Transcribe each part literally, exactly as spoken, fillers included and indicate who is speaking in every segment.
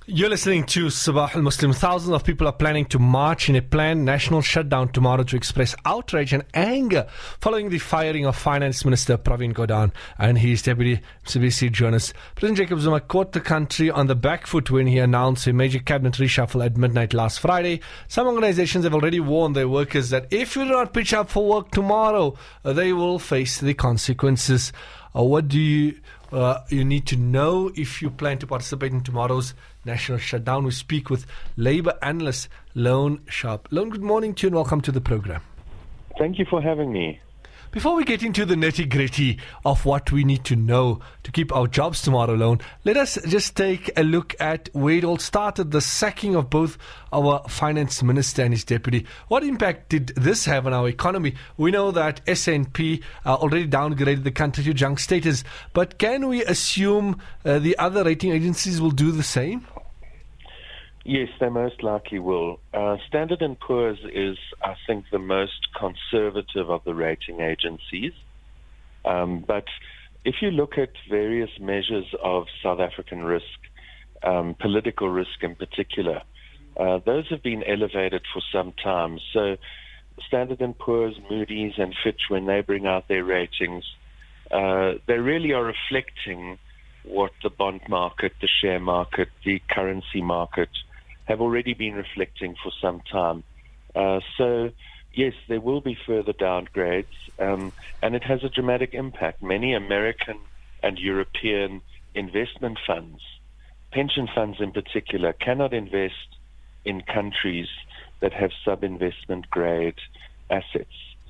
Speaker 1: You're listening to Sabah al-Muslim. Thousands of people are planning to march in a planned national shutdown tomorrow to express outrage and anger following the firing of Finance Minister Pravin Gordhan and his deputy M C B C journalist. President Jacob Zuma caught the country on the back foot when he announced a major cabinet reshuffle at midnight last Friday. Some organizations have already warned their workers that if you do not pitch up for work tomorrow, uh, they will face the consequences. Uh, what do you uh, you need to know if you plan to participate in tomorrow's national shutdown? We speak with Labour analyst Lone Sharp. Lone, good morning to you and welcome to the program.
Speaker 2: Thank you for having me.
Speaker 1: Before we get into the nitty-gritty of what we need to know to keep our jobs tomorrow, Lone, let us just take a look at where it all started, the sacking of both our finance minister and his deputy. What impact did this have on our economy? We know that S and P uh, already downgraded the country to junk status, but can we assume uh, the other rating agencies will do the same?
Speaker 2: Yes, they most likely will. Uh, Standard and Poor's is, I think, the most conservative of the rating agencies. Um, but if you look at various measures of South African risk, um, political risk in particular, uh, those have been elevated for some time. So Standard and Poor's, Moody's, and Fitch, when they bring out their ratings, uh, they really are reflecting what the bond market, the share market, the currency market have already been reflecting for some time. Uh, so, yes, there will be further downgrades, um, and it has a dramatic impact. Many American and European investment funds, pension funds in particular, cannot invest in countries that have sub-investment grade assets.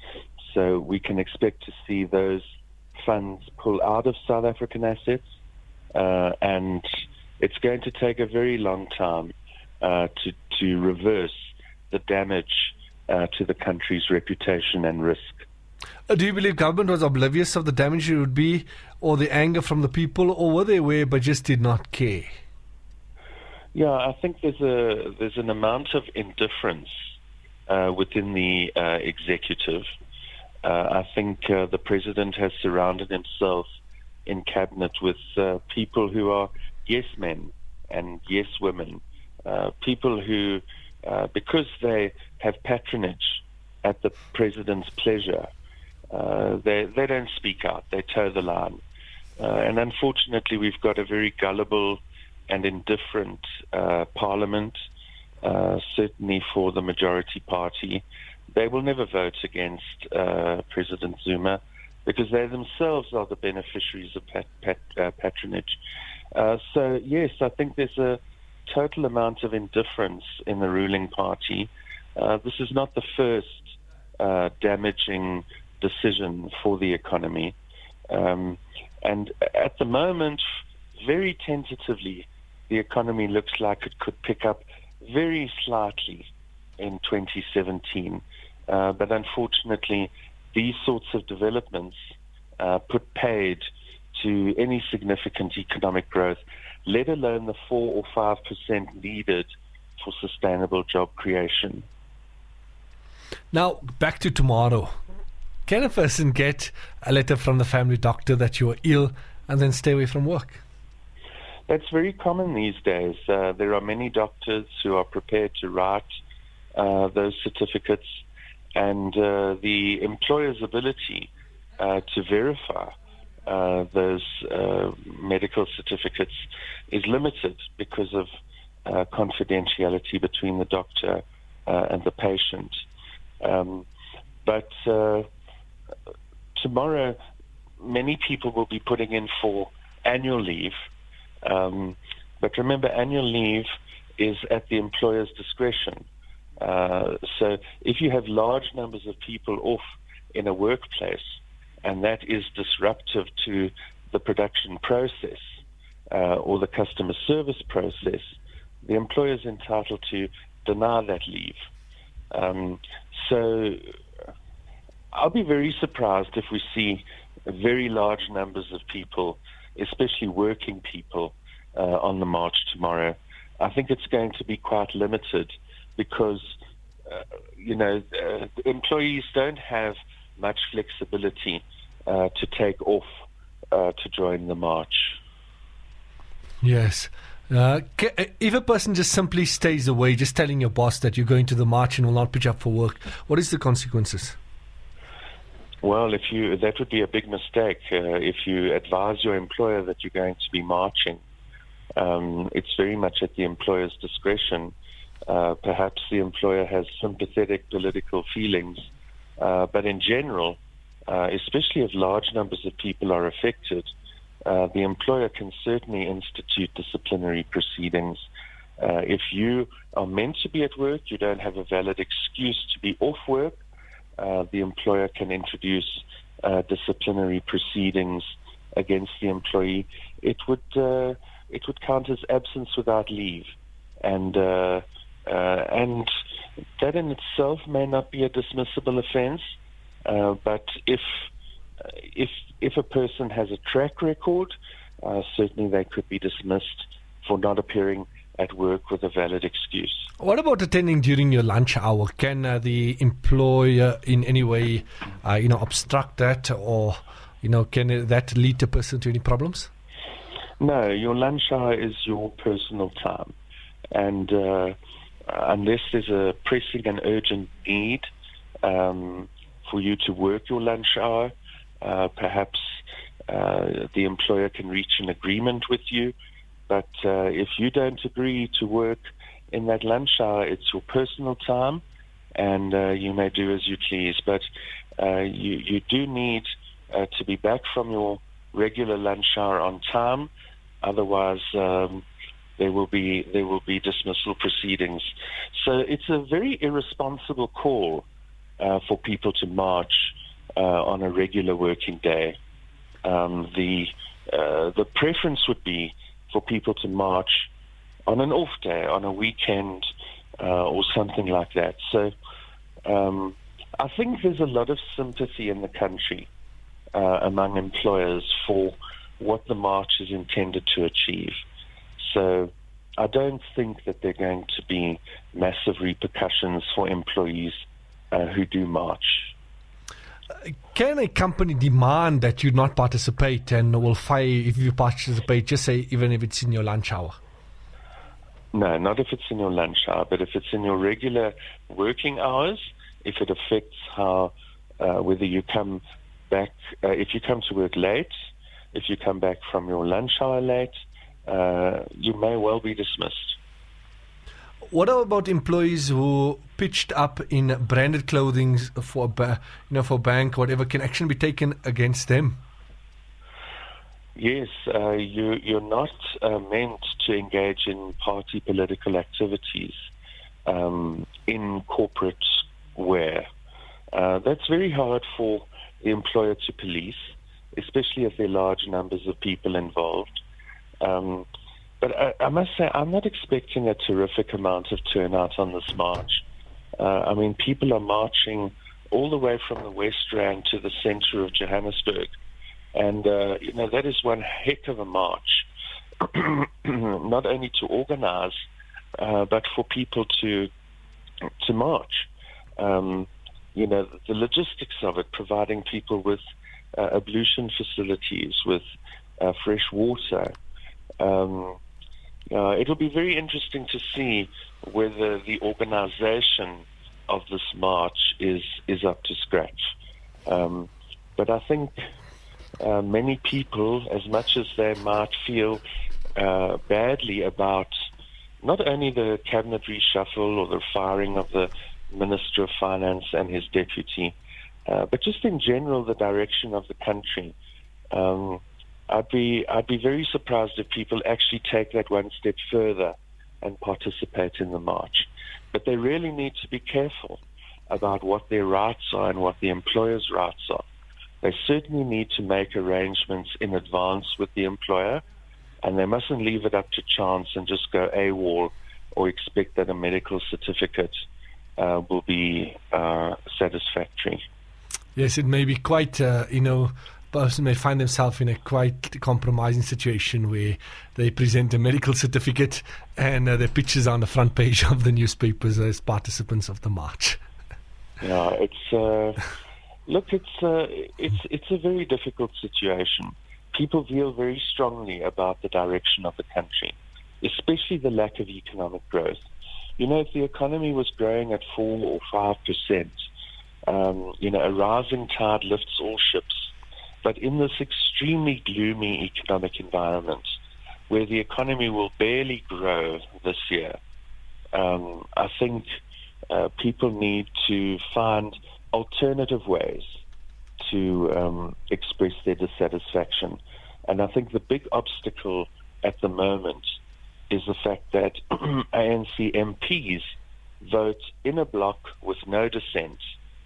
Speaker 2: So we can expect to see those funds pull out of South African assets, uh, and it's going to take a very long time Uh, to, to reverse the damage uh, to the country's reputation and risk.
Speaker 1: Uh, do you believe government was oblivious of the damage it would be, or the anger from the people, or were they aware but just did not care?
Speaker 2: Yeah, I think there's a there's an amount of indifference uh, within the uh, executive. Uh, I think uh, the president has surrounded himself in cabinet with uh, people who are yes men and yes women. Uh, people who, uh, because they have patronage at the president's pleasure, uh, they they don't speak out. They toe the line. Uh, and unfortunately, we've got a very gullible and indifferent uh, parliament, uh, certainly for the majority party. They will never vote against uh, President Zuma because they themselves are the beneficiaries of pat, pat, uh, patronage. Uh, so, yes, I think there's a total amount of indifference in the ruling party. Uh, this is not the first uh, damaging decision for the economy. Um, and at the moment, very tentatively, the economy looks like it could pick up very slightly in twenty seventeen. Uh, but unfortunately, these sorts of developments uh, put paid to any significant economic growth, let alone the four or five percent needed for sustainable job creation.
Speaker 1: Now, back to tomorrow. Can a person get a letter from the family doctor that you are ill and then stay away from work?
Speaker 2: That's very common these days. Uh, there are many doctors who are prepared to write uh, those certificates, and uh, the employer's ability uh, to verify Uh, those uh, medical certificates is limited because of uh, confidentiality between the doctor uh, and the patient. Um, but uh, tomorrow, many people will be putting in for annual leave. Um, but remember, annual leave is at the employer's discretion. Uh, so if you have large numbers of people off in a workplace, and that is disruptive to the production process uh, or the customer service process, the employer is entitled to deny that leave. Um, so I'll be very surprised if we see very large numbers of people, especially working people, uh, on the march tomorrow. I think it's going to be quite limited because, uh, you know, uh, employees don't have much flexibility uh, to take off uh, to join the march.
Speaker 1: Yes. Uh, if a person just simply stays away, just telling your boss that you're going to the march and will not pitch up for work, what is the consequences?
Speaker 2: Well, if you that would be a big mistake. Uh, if you advise your employer that you're going to be marching, um, it's very much at the employer's discretion. Uh, perhaps the employer has sympathetic political feelings, uh, but in general, uh, especially if large numbers of people are affected, uh, the employer can certainly institute disciplinary proceedings. Uh, if you are meant to be at work, you don't have a valid excuse to be off work, Uh, the employer can introduce uh, disciplinary proceedings against the employee. It would uh, it would count as absence without leave, and uh, uh, and that in itself may not be a dismissible offence. Uh, but if if if a person has a track record, uh, certainly they could be dismissed for not appearing at work with a valid excuse.
Speaker 1: What about attending during your lunch hour? Can uh, the employer in any way, uh, you know, obstruct that, or you know, can that lead a person to any problems?
Speaker 2: No, your lunch hour is your personal time, and uh, unless there's a pressing and urgent need um, for you to work your lunch hour, uh, perhaps uh, the employer can reach an agreement with you. But uh, if you don't agree to work in that lunch hour, it's your personal time, and uh, you may do as you please. But uh, you, you do need uh, to be back from your regular lunch hour on time. Otherwise, um, there will be there will be dismissal proceedings. So it's a very irresponsible call uh, for people to march uh, on a regular working day. Um, the uh, the preference would be for people to march on an off day, on a weekend, uh, or something like that. So um, I think there's a lot of sympathy in the country uh, among employers for what the march is intended to achieve. So I don't think that there are going to be massive repercussions for employees uh, who do march.
Speaker 1: Can a company demand that you not participate and will fire you if you participate, just say even if it's in your lunch hour?
Speaker 2: No, not if it's in your lunch hour, but if it's in your regular working hours, if it affects how, uh, whether you come back, uh, if you come to work late, if you come back from your lunch hour late, uh, you may well be dismissed.
Speaker 1: What about employees who pitched up in branded clothing for, ba- you know, for bank, whatever? Can action be taken against them?
Speaker 2: Yes, uh, you, you're not uh, meant to engage in party political activities um, in corporate wear. Uh, that's very hard for the employer to police, especially if there are large numbers of people involved. Um, But I, I must say, I'm not expecting a terrific amount of turnout on this march. Uh, I mean, people are marching all the way from the West Rand to the center of Johannesburg. And, uh, you know, that is one heck of a march, not only to organize, uh, but for people to to march. Um, you know, the logistics of it, providing people with uh, ablution facilities, with uh, fresh water. Um, Uh, it'll be very interesting to see whether the organization of this march is, is up to scratch. Um, but I think uh, many people, as much as they might feel uh, badly about not only the cabinet reshuffle or the firing of the Minister of Finance and his deputy, uh, but just in general the direction of the country, um, I'd be I'd be very surprised if people actually take that one step further and participate in the march. But they really need to be careful about what their rights are and what the employer's rights are. They certainly need to make arrangements in advance with the employer, and they mustn't leave it up to chance and just go AWOL or expect that a medical certificate uh, will be uh, satisfactory.
Speaker 1: Yes, it may be quite, uh, you know, person may find themselves in a quite compromising situation where they present a medical certificate and uh, their pictures are on the front page of the newspapers as participants of the march.
Speaker 2: Yeah, it's uh, look, it's uh, it's it's a very difficult situation. People feel very strongly about the direction of the country, especially the lack of economic growth. You know, if the economy was growing at four or five percent, um, you know, a rising tide lifts all ships. But in this extremely gloomy economic environment, where the economy will barely grow this year, um, I think uh, people need to find alternative ways to um, express their dissatisfaction. And I think the big obstacle at the moment is the fact that A N C M Ps vote in a block with no dissent,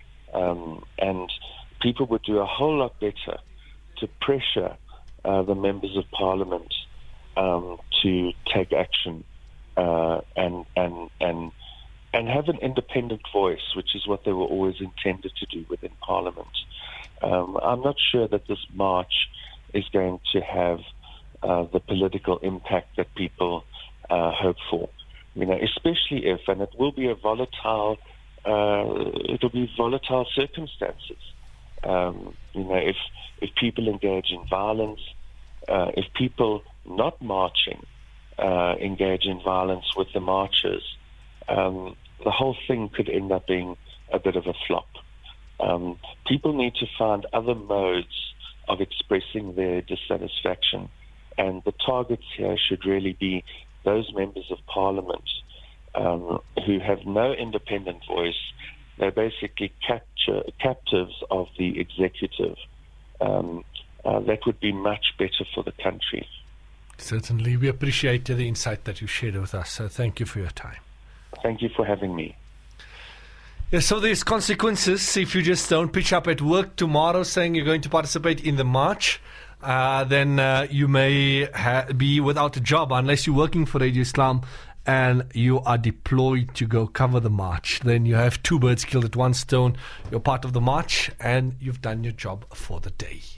Speaker 2: um, and people would do a whole lot better to pressure uh, the members of parliament um, to take action uh, and and and and have an independent voice, which is what they were always intended to do within parliament. Um, I'm not sure that this march is going to have uh, the political impact that people uh, hope for. You know, especially if, and it will be a volatile, uh, it'll be volatile circumstances. Um, you know, if if people engage in violence, uh, if people not marching uh, engage in violence with the marchers, um, the whole thing could end up being a bit of a flop. Um, people need to find other modes of expressing their dissatisfaction, and the targets here should really be those members of parliament um, who have no independent voice. They're basically capture, captives of the executive. Um, uh, that would be much better for the country.
Speaker 1: Certainly. We appreciate the insight that you shared with us. So thank you for your time.
Speaker 2: Thank you for having me.
Speaker 1: Yeah, so there's consequences if you just don't pitch up at work tomorrow saying you're going to participate in the march. Uh, then uh, you may ha- be without a job unless you're working for Radio Islam and you are deployed to go cover the march. Then you have two birds killed at one stone. You're part of the march and you've done your job for the day.